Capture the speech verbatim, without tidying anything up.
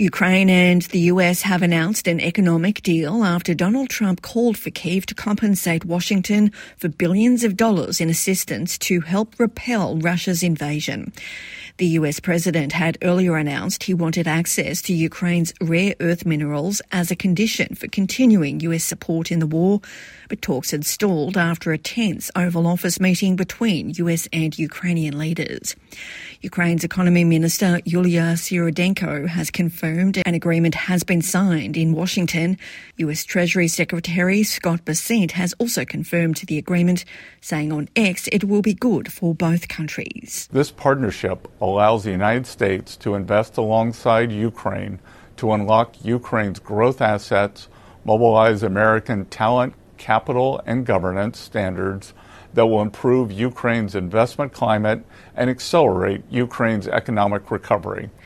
Ukraine and the U S have announced an economic deal after Donald Trump called for Kyiv to compensate Washington for billions of dollars in assistance to help repel Russia's invasion. The U S president had earlier announced he wanted access to Ukraine's rare earth minerals as a condition for continuing U S support in the war, but talks had stalled after a tense Oval Office meeting between U S and Ukrainian leaders. Ukraine's Economy Minister Yulia Syrodenko has confirmed an agreement has been signed in Washington. U S Treasury Secretary Scott Bessent has also confirmed the agreement, saying on X it will be good for both countries. This partnership allows the United States to invest alongside Ukraine to unlock Ukraine's growth assets, mobilize American talent, capital, and governance standards that will improve Ukraine's investment climate and accelerate Ukraine's economic recovery.